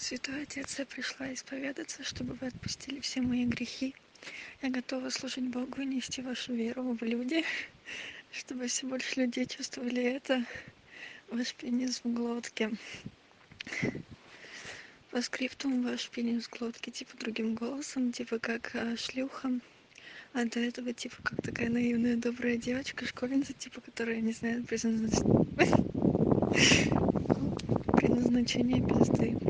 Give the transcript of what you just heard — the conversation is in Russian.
Святой Отец, я пришла исповедаться, чтобы вы отпустили все мои грехи. Я готова служить Богу и нести вашу веру в люди, чтобы все больше людей чувствовали это. Ваш пенис в глотке. По скриптум ваш пенис в глотке, типа другим голосом, типа как шлюха. А до этого типа как такая наивная добрая девочка, школьница, типа, которая не знает предназначение пизды.